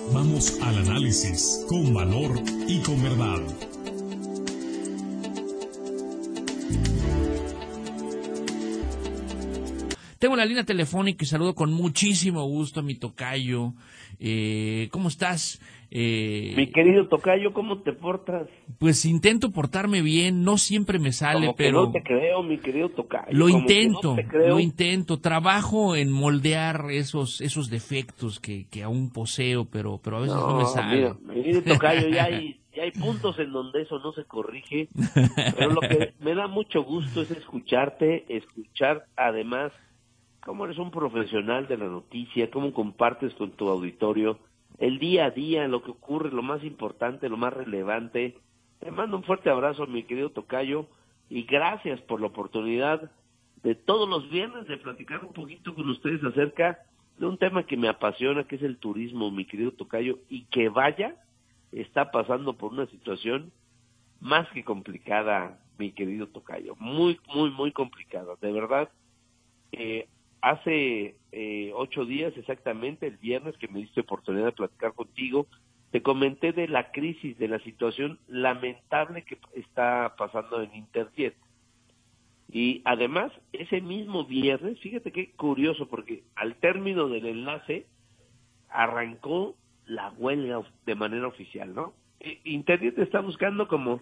Vamos al análisis con valor y con verdad. Tengo la línea telefónica y saludo con muchísimo gusto a mi tocayo. ¿Cómo estás? Mi querido tocayo, ¿cómo te portas? Pues intento portarme bien, no siempre me sale, Como que pero no te creo, mi querido tocayo. lo Como que no te creo. trabajo en moldear esos defectos que aún poseo, pero a veces no me No, sale. mira, mi querido tocayo, ya hay puntos en donde eso no se corrige, pero lo que me da mucho gusto es escuchar además cómo eres un profesional de la noticia, cómo compartes con tu auditorio el día a día, lo que ocurre, lo más importante, lo más relevante. Te mando un fuerte abrazo, mi querido tocayo, y gracias por la oportunidad de todos los viernes de platicar un poquito con ustedes acerca de un tema que me apasiona, que es el turismo, mi querido tocayo, y que está pasando por una situación más que complicada, mi querido tocayo, muy, muy, muy complicada, de verdad. Hace 8 días exactamente, el viernes que me diste oportunidad de platicar contigo, te comenté de la crisis, de la situación lamentable que está pasando en Interjet. Y además, ese mismo viernes, fíjate qué curioso, porque al término del enlace arrancó la huelga de manera oficial, ¿no? Interjet está buscando como,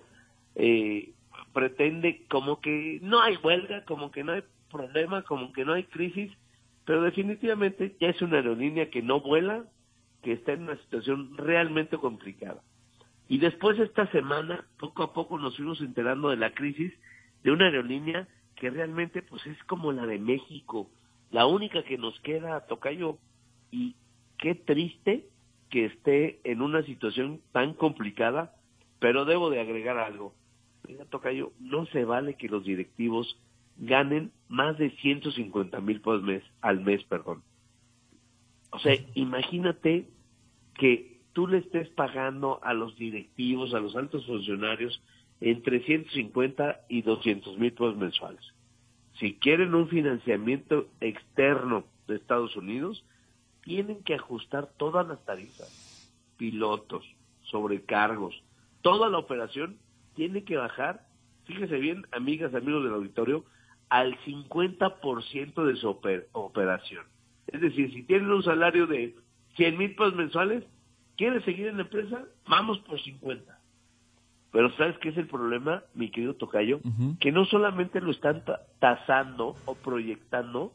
pretende como que no hay huelga, como que no hay problema, como que no hay crisis, pero definitivamente ya es una aerolínea que no vuela, que está en una situación realmente complicada. Y después esta semana, poco a poco nos fuimos enterando de la crisis de una aerolínea que realmente pues es como la de México, la única que nos queda, tocayo, y qué triste que esté en una situación tan complicada, pero debo de agregar algo. Mira, tocayo, no se vale que los directivos ganen más de 150,000 al mes. O sea, imagínate que tú le estés pagando a los directivos, a los altos funcionarios, entre 150 y 200,000 pesos mensuales. Si quieren un financiamiento externo de Estados Unidos, tienen que ajustar todas las tarifas, pilotos, sobrecargos, toda la operación tiene que bajar, fíjese bien, amigas, amigos del auditorio, al 50% de su operación. Es decir, si tienen un salario de 100,000 pesos mensuales, ¿quieren seguir en la empresa? Vamos por 50. Pero ¿sabes qué es el problema, mi querido tocayo? Uh-huh. Que no solamente lo están tasando o proyectando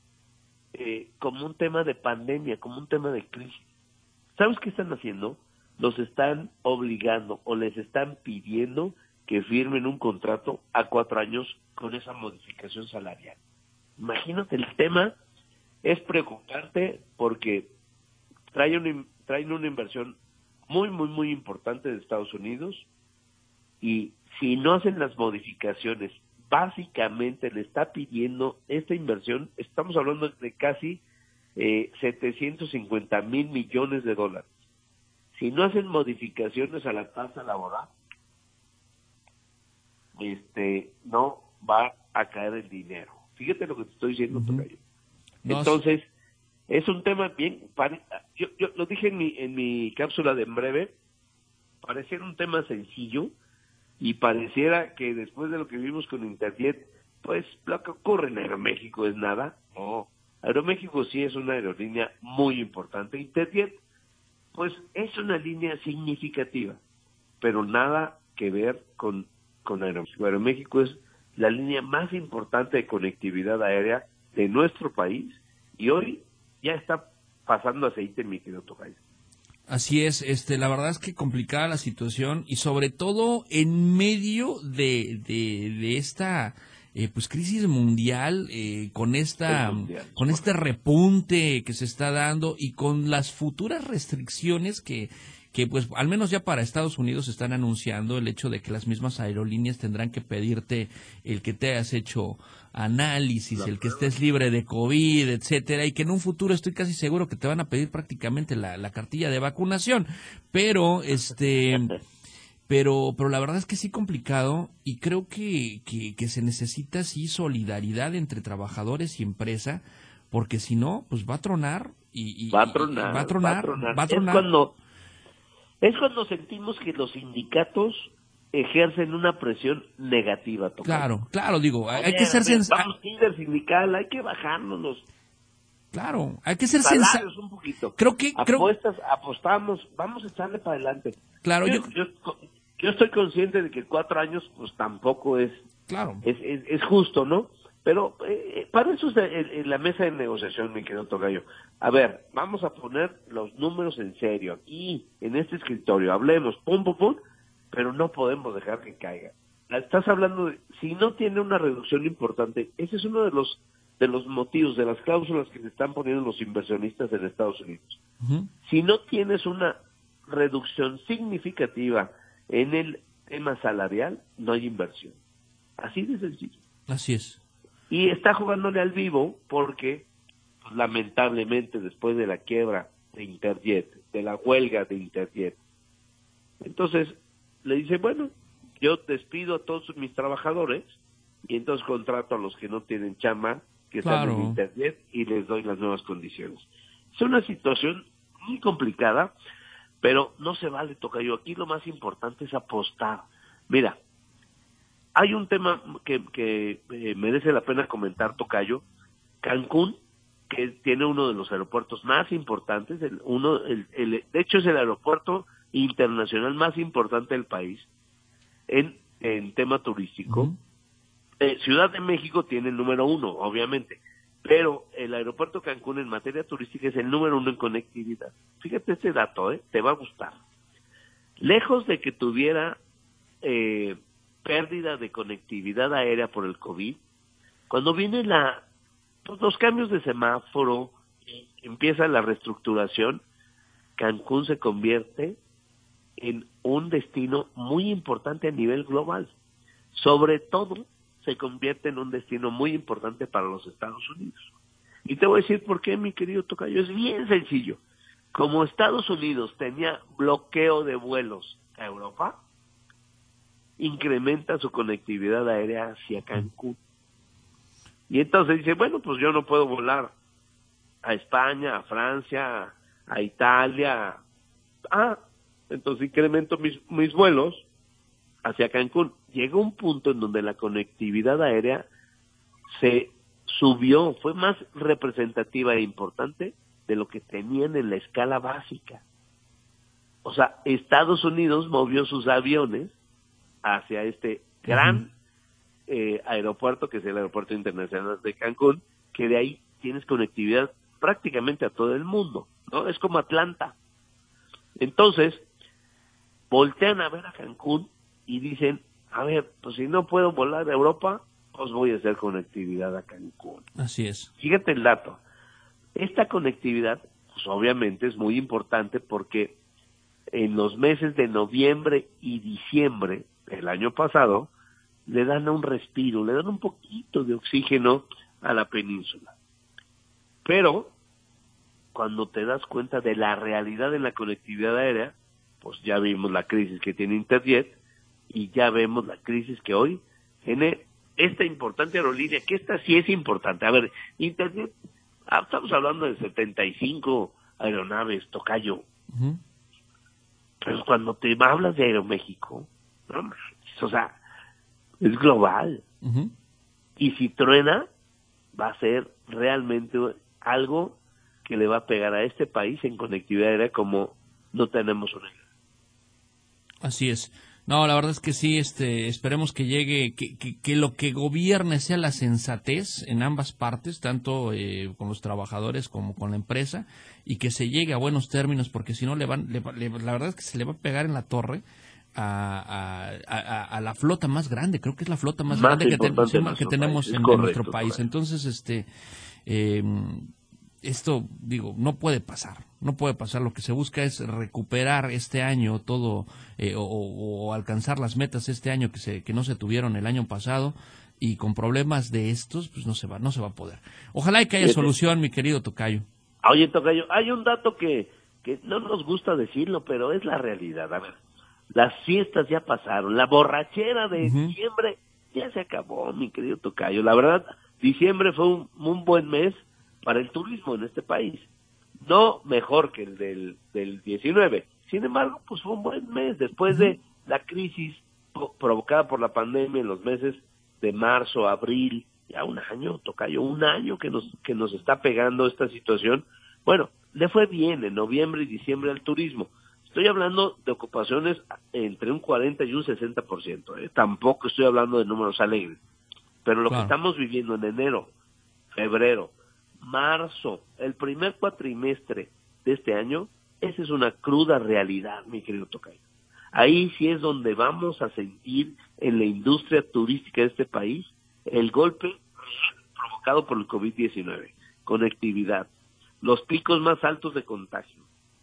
como un tema de pandemia, como un tema de crisis. ¿Sabes qué están haciendo? Los están obligando o les están pidiendo que firmen un contrato a 4 años con esa modificación salarial. Imagínate, el tema es preocupante porque traen una inversión muy, muy, muy importante de Estados Unidos, y si no hacen las modificaciones, básicamente le está pidiendo esta inversión, estamos hablando de casi 750,000 millones de dólares. Si no hacen modificaciones a la tasa laboral, no va a caer el dinero. Fíjate lo que te estoy diciendo, tocayo. Entonces, es un tema bien, yo lo dije en mi cápsula de en breve, pareciera un tema sencillo, y pareciera que después de lo que vimos con Interjet, pues lo que ocurre en Aeroméxico es nada. No, Aeroméxico sí es una aerolínea muy importante. Interjet, pues es una línea significativa, pero nada que ver con Aeroméxico. Aeroméxico es la línea más importante de conectividad aérea de nuestro país, y hoy ya está pasando aceite, mi querido tocayo. Así es, la verdad es que complicada la situación, y sobre todo en medio de esta pues crisis mundial, con este repunte que se está dando, y con las futuras restricciones que pues al menos ya para Estados Unidos están anunciando, el hecho de que las mismas aerolíneas tendrán que pedirte el que te hayas hecho análisis, el que estés libre de COVID, etcétera, y que en un futuro estoy casi seguro que te van a pedir prácticamente la cartilla de vacunación, pero pero la verdad es que sí complicado, y creo que se necesita sí solidaridad entre trabajadores y empresa, porque si no, pues va a tronar Va a tronar. va a tronar. Es cuando sentimos que los sindicatos ejercen una presión negativa. Claro, digo, hay que ser vamos, líder sindical, hay que bajarnos los hay que ser salarios un poquito. Creo Apostamos, vamos a echarle para adelante. Claro, yo estoy consciente de que 4 años pues tampoco es justo, ¿no? Pero para eso es la mesa de negociación, mi querido tocayo. A ver, vamos a poner los números en serio aquí, en este escritorio, hablemos, pum, pero no podemos dejar que caiga. Estás hablando de, si no tiene una reducción importante, ese es uno de los motivos, de las cláusulas que se están poniendo los inversionistas en Estados Unidos. Uh-huh. Si no tienes una reducción significativa en el tema salarial, no hay inversión. Así de sencillo. Así es. Y está jugándole al vivo porque, pues, lamentablemente, después de la quiebra de Interjet, de la huelga de Interjet, entonces le dice, bueno, yo despido a todos mis trabajadores y entonces contrato a los que no tienen chamba, que están en Interjet, y les doy las nuevas condiciones. Es una situación muy complicada, pero no se vale, tocayo. Aquí lo más importante es apostar. Mira, hay un tema que merece la pena comentar, tocayo. Cancún, que tiene uno de los aeropuertos más importantes, de hecho es el aeropuerto internacional más importante del país en tema turístico. Uh-huh. Ciudad de México tiene el número 1, obviamente, pero el aeropuerto Cancún en materia turística es el número 1 en conectividad. Fíjate este dato, te va a gustar. Lejos de que tuviera pérdida de conectividad aérea por el COVID, cuando viene los cambios de semáforo, empieza la reestructuración, Cancún se convierte en un destino muy importante a nivel global. Sobre todo, se convierte en un destino muy importante para los Estados Unidos. Y te voy a decir por qué, mi querido tocayo. Es bien sencillo. Como Estados Unidos tenía bloqueo de vuelos a Europa, incrementa su conectividad aérea hacia Cancún. Y entonces dice, bueno, pues yo no puedo volar a España, a Francia, a Italia. Entonces incremento mis vuelos hacia Cancún. Llegó un punto en donde la conectividad aérea se subió, fue más representativa e importante de lo que tenían en la escala básica. O sea, Estados Unidos movió sus aviones hacia este gran aeropuerto, que es el Aeropuerto Internacional de Cancún, que de ahí tienes conectividad prácticamente a todo el mundo, ¿no? Es como Atlanta. Entonces, voltean a ver a Cancún y dicen, a ver, pues si no puedo volar a Europa, pues voy a hacer conectividad a Cancún. Así es. Fíjate el dato. Esta conectividad, pues obviamente es muy importante porque en los meses de noviembre y diciembre del año pasado, le dan un respiro, le dan un poquito de oxígeno a la península. Pero, cuando te das cuenta de la realidad en la conectividad aérea, pues ya vimos la crisis que tiene Interjet y ya vemos la crisis que hoy tiene esta importante aerolínea, que esta sí es importante. A ver, Interjet, estamos hablando de 75 aeronaves, tocayo. Uh-huh. Pero cuando te hablas de Aeroméxico, ¿no? O sea, es global. Uh-huh. Y si truena, va a ser realmente algo que le va a pegar a este país en conectividad aérea como no tenemos una. Así es. No, la verdad es que sí, esperemos que llegue, que lo que gobierne sea la sensatez en ambas partes, tanto con los trabajadores como con la empresa, y que se llegue a buenos términos, porque si no la verdad es que se le va a pegar en la torre a la flota más grande. Creo que es la flota más grande que tenemos en nuestro país. Correcto. Entonces, esto, digo, no puede pasar. Lo que se busca es recuperar este año todo o alcanzar las metas este año que no se tuvieron el año pasado, y con problemas de estos pues no se va a poder. Ojalá y que haya solución, mi querido tocayo. Oye, tocayo, hay un dato que no nos gusta decirlo, pero es la realidad. A ver, las fiestas ya pasaron, la borrachera de diciembre ya se acabó, mi querido tocayo. La verdad, diciembre fue un buen mes para el turismo en este país. No mejor que el del 19. Sin embargo, pues fue un buen mes después de la crisis provocada por la pandemia en los meses de marzo, abril, ya un año, tocayo, un año que nos está pegando esta situación. Bueno, le fue bien en noviembre y diciembre al turismo. Estoy hablando de ocupaciones entre un 40 y un 60%. Tampoco estoy hablando de números alegres. Pero lo que estamos viviendo en enero, febrero, marzo, el primer cuatrimestre de este año, esa es una cruda realidad, mi querido tocayo. Ahí sí es donde vamos a sentir en la industria turística de este país el golpe provocado por el COVID-19, conectividad, los picos más altos de contagio.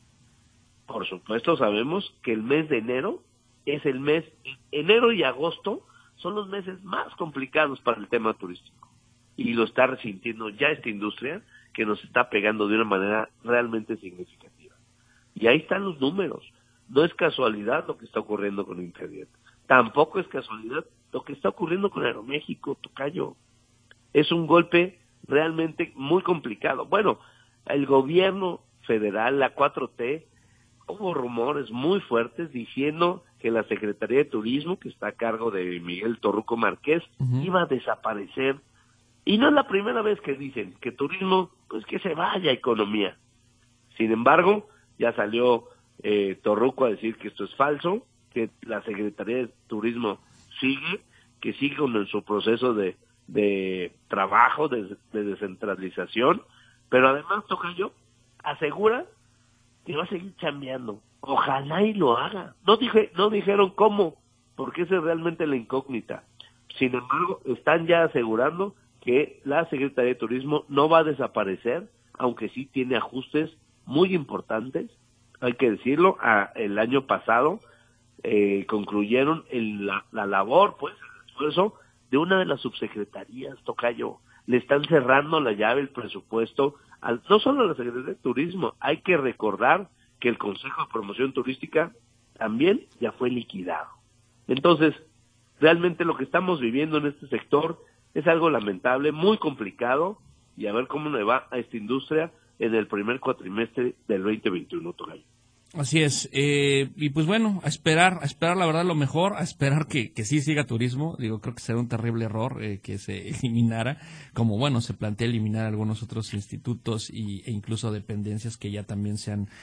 Por supuesto sabemos que el mes de enero es el mes, enero y agosto son los meses más complicados para el tema turístico. Y lo está resintiendo ya esta industria que nos está pegando de una manera realmente significativa. Y ahí están los números. No es casualidad lo que está ocurriendo con Interjet. Tampoco es casualidad lo que está ocurriendo con Aeroméxico, tocayo. Es un golpe realmente muy complicado. Bueno, el gobierno federal, la 4T, hubo rumores muy fuertes diciendo que la Secretaría de Turismo, que está a cargo de Miguel Torruco Márquez, iba a desaparecer. Y no es la primera vez que dicen que turismo, pues que se vaya economía. Sin embargo, ya salió Torruco a decir que esto es falso, que la Secretaría de Turismo sigue, que sigue en su proceso de trabajo, de descentralización, pero además, tocayo, asegura que va a seguir chambeando. Ojalá y lo haga. No dijeron cómo, porque esa es realmente la incógnita. Sin embargo, están ya asegurando que la Secretaría de Turismo no va a desaparecer, aunque sí tiene ajustes muy importantes. Hay que decirlo, el año pasado concluyeron la labor, pues, el esfuerzo de una de las subsecretarías, tocayo. Le están cerrando la llave, el presupuesto, no solo a la Secretaría de Turismo. Hay que recordar que el Consejo de Promoción Turística también ya fue liquidado. Entonces, realmente lo que estamos viviendo en este sector es algo lamentable, muy complicado, y a ver cómo le va a esta industria en el primer cuatrimestre del 2021, tocayo. Así es, y pues bueno, a esperar la verdad lo mejor, a esperar que sí siga turismo. Digo, creo que será un terrible error que se eliminara, como bueno, se plantea eliminar algunos otros institutos e incluso dependencias que ya también se han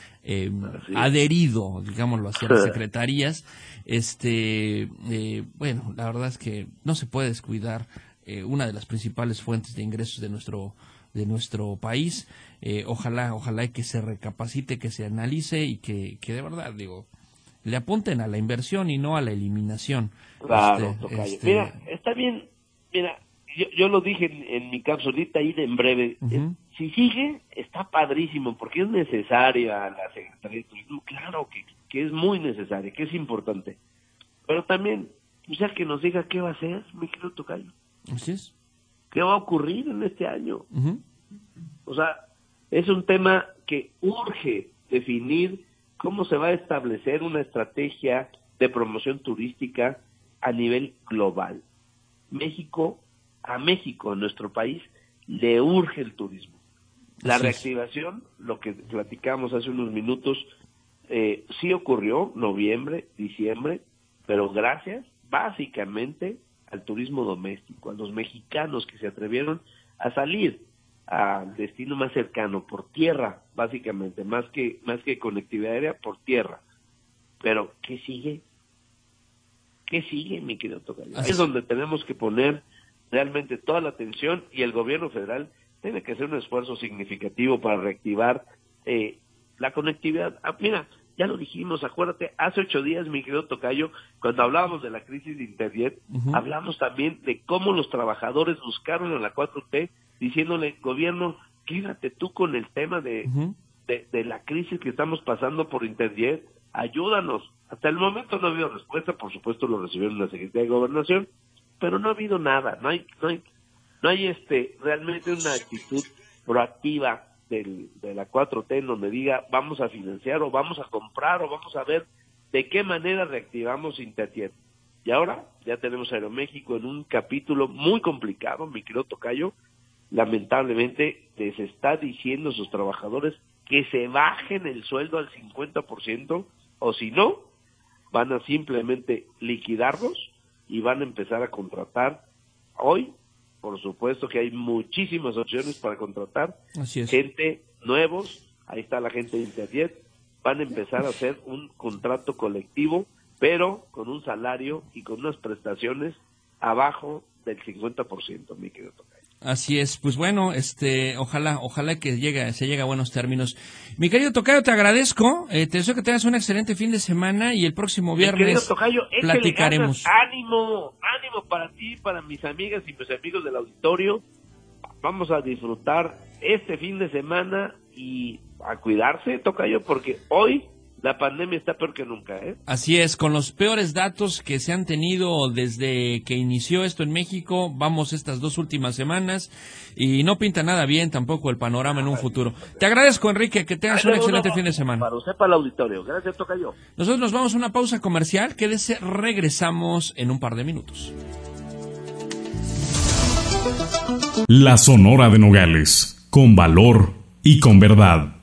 adherido, digámoslo así, a las secretarías. Bueno, la verdad es que no se puede descuidar una de las principales fuentes de ingresos de nuestro país. Ojalá que se recapacite, que se analice y que de verdad, digo, le apunten a la inversión y no a la eliminación. Claro, tocayo. Mira, está bien, mira, yo lo dije en mi capsulita ahí de en breve. Si sigue, está padrísimo, porque es necesaria la Secretaría de Turismo. Claro que es muy necesaria, que es importante. Pero también, pues ya que nos diga qué va a hacer, mi querido tocayo. Así es. ¿Qué va a ocurrir en este año? O sea, es un tema que urge definir cómo se va a establecer una estrategia de promoción turística a nivel global. A México, nuestro país, le urge el turismo. La reactivación, lo que platicamos hace unos minutos, sí ocurrió, noviembre, diciembre, pero gracias básicamente al turismo doméstico, a los mexicanos que se atrevieron a salir al destino más cercano, por tierra, básicamente, más que conectividad aérea, por tierra. Pero, ¿qué sigue? ¿Qué sigue, mi querido tocayo? Ahí es donde tenemos que poner realmente toda la atención, y el gobierno federal tiene que hacer un esfuerzo significativo para reactivar la conectividad. Mira, ya lo dijimos, acuérdate, hace 8 días, mi querido tocayo, cuando hablábamos de la crisis de Interjet, hablamos también de cómo los trabajadores buscaron a la 4T, diciéndole, gobierno, quédate tú con el tema de la crisis que estamos pasando por Interjet, ayúdanos. Hasta el momento no ha habido respuesta, por supuesto lo recibieron la Secretaría de Gobernación, pero no ha habido nada, no hay realmente una actitud proactiva de la 4T en donde diga vamos a financiar o vamos a comprar o vamos a ver de qué manera reactivamos Interjet. Y ahora ya tenemos a Aeroméxico en un capítulo muy complicado, mi querido tocayo, lamentablemente les está diciendo a sus trabajadores que se bajen el sueldo al 50%, o si no, van a simplemente liquidarlos y van a empezar a contratar. Hoy, por supuesto que hay muchísimas opciones para contratar. Así es. Gente nuevos, ahí está la gente de Interjet, van a empezar a hacer un contrato colectivo, pero con un salario y con unas prestaciones abajo del 50%, mi querido tocayo. Así es, pues bueno, ojalá que se llegue a buenos términos. Mi querido tocayo, te agradezco, te deseo que tengas un excelente fin de semana y el próximo viernes mi querido tocayo, platicaremos. Ánimo para ti, para mis amigas y mis amigos del auditorio. Vamos a disfrutar este fin de semana y a cuidarse, tocayo, porque hoy la pandemia está peor que nunca, ¿eh? Así es, con los peores datos que se han tenido desde que inició esto en México, vamos estas 2 últimas semanas y no pinta nada bien tampoco el panorama en un futuro. Te agradezco, Enrique, que tengas un excelente fin de semana. Para usted, para el auditorio. Gracias, tocayo. Nosotros nos vamos a una pausa comercial, quédese, regresamos en un par de minutos. La Sonora de Nogales, con valor y con verdad.